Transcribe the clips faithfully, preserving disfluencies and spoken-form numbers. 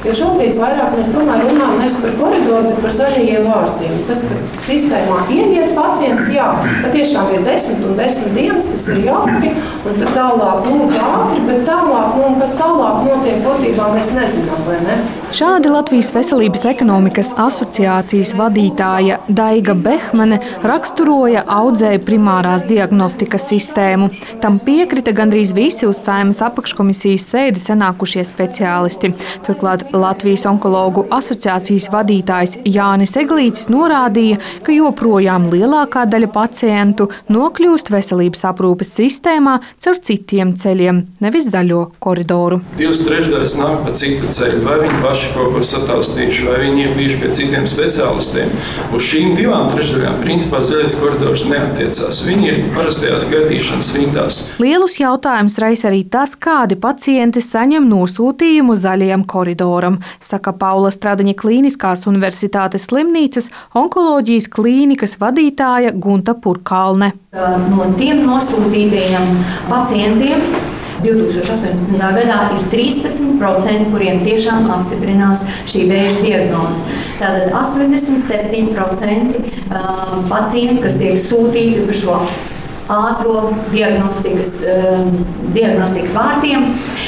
Jo šobrīd vairāk mēs tomēr runājam nevis par koridoru, bet par zaļajiem vārtiem. Tas, ka sistēmā ieiet pacients, jā, patiešām ir desmit un desmit dienas, tas ir jauki, un tad tālāk lūdzu ātri, bet tālāk, nu, kas tālāk notiek, būtībā mēs nezinām, vai ne? Šādi Latvijas Veselības ekonomikas asociācijas vadītāja Daiga Behmane raksturoja audzēju primārās diagnostikas sistēmu. Tam piekrita gandrīz visi uz Saeimas apakškomisijas sēdi sanākušie speciālisti. Turklāt Latvijas onkologu asociācijas vadītājs Jānis Eglītis norādīja, ka joprojām lielākā daļa pacientu nokļūst veselības aprūpes sistēmā caur citiem ceļiem, nevis zaļo koridoru. Divas trešdaļas nāk pa citu ceļu, vai viņi paši kaut ko sataustījuši, vai viņi ir bijuši pie citiem speciālistiem. Uz šīm divām trešdaļām principā zaļais koridors neatiecās. Viņi ir parastajās gaidīšanas rindās. Lielus jautājumus raisa arī tas, kādi pacienti saņem nosūtījumu zaļajam koridoram, saka Paula Stradiņa Klīniskās universitātes slimnīcas onkoloģijas klīnikas vadītāja Gunta Purkalne. No tiem nosūtītajiem pacientiem divi tūkstoši astoņpadsmitā gadā ir trīspadsmit procenti, kuriem tiešām apstiprinās šī vēža diagnoze. Tātad astoņdesmit septiņi procenti pacienti, kas tiek sūtīti par šo ātro diagnostikas, diagnostikas vārtiem,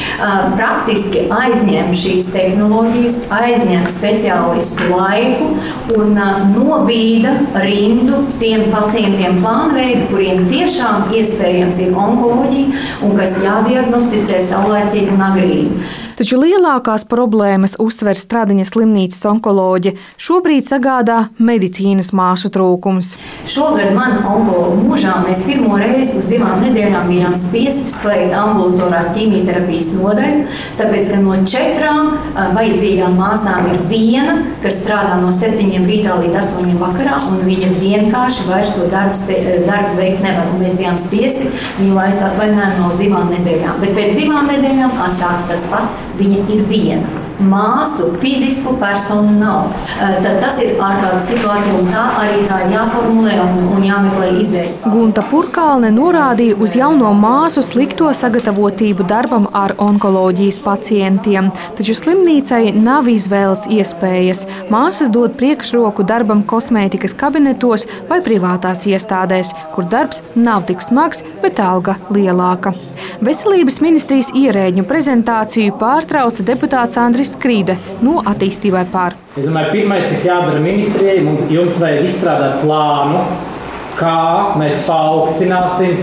praktiski aizņem šīs tehnoloģijas, aizņem speciālistu laiku un nobīda rindu tiem pacientiem plānveidu, kuriem tiešām iespējams ir onkoloģija un kas jādiagnosticē saulaicīgi un agrīni. Taču lielākās problēmas, uzsver Stradiņa slimnīcas onkoloģe, šobrīd sagādā medicīnas māsu trūkums. Šogad man onkologu mūžā mēs pirmo reizi uz divām nedēļām bijām spiesti slēgt ambulatorās ķīmijterapijas nodaļu, tāpēc, ka no četrām vajadzīgām māsām ir viena, kas strādā no septiņiem rītā līdz astoņiem vakarā, un viņa vienkārši vairs to darbu, darbu veikt nevar. Un mēs bijām spiesti viņu laist atvaļinājumā uz divām nedēļām. Bet pēc divām nedēļām atsāks tas pats. Viņa ir viena. Māsu, fizisku personu nav. Tad tas ir ārkārtas situācija, un tā arī tā jāformulē un, un jāmeklē izēja. Gunta Purkalne norādīja uz jauno māsu slikto sagatavotību darbam ar onkoloģijas pacientiem, taču slimnīcai nav izvēles iespējas. Māsas dod priekšroku darbam kosmētikas kabinetos vai privātās iestādēs, kur darbs nav tik smags, bet alga lielāka. Veselības ministrijas ierēģņu prezentāciju pārtrauca deputāts Andris Skrīde no Attīstībai pār. Es domāju, pirmais, kas jādara ministrijai, jums vajag izstrādāt plānu, kā mēs paaugstināsim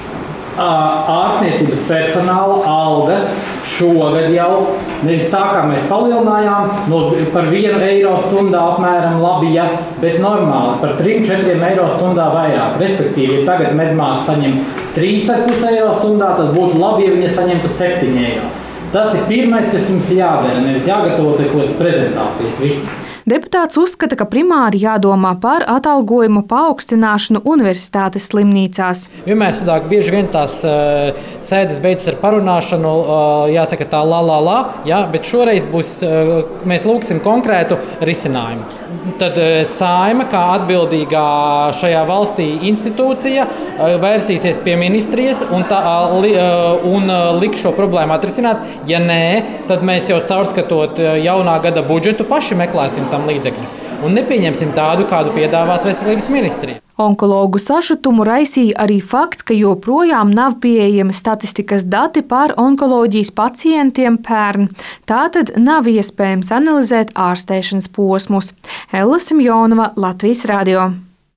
ārstniecības personāla algas šogad jau. Nevis tā, kā mēs palielinājām, no, par vienu eiro stundā apmēram labi, ja, bet normāli par trim četriem eiro stundā vairāk. Respektīvi, ja tagad medmās saņem trīs ar pus eiro stundā, tad būtu labi, ja viņa saņemtu septiņi eiro. Tas ir pirmais, kas jums jādara, nevis jāgatavo te kaut kādas prezentācijas. Viss. Deputāts uzskata, ka primāri jādomā par atalgojumu paaugstināšanu universitātes slimnīcās. Vienmēr sadāk bieži vien tās uh, sēdes beidzas ar parunāšanu, uh, jāsaka tā la la la, ja, bet šoreiz būs, uh, mēs lūgsim konkrētu risinājumu. Tad uh, Saeima, kā atbildīgā šajā valstī institūcija, uh, vērsīsies pie ministrijas un, tā, uh, li, uh, un uh, liks šo problēmu atrisināt. Ja nē, tad mēs jau caurskatot uh, jaunā gada budžetu paši meklēsim tam līdzekļus. Un nepieņemsim tādu, kādu piedāvās veselības ministrija. Onkologu sašutumu raisīja arī fakts, ka joprojām nav pieejami statistikas dati par onkoloģijas pacientiem pērn. Tātad nav iespējams analizēt ārstēšanas posmus. Ella Simjonova, Latvijas radio.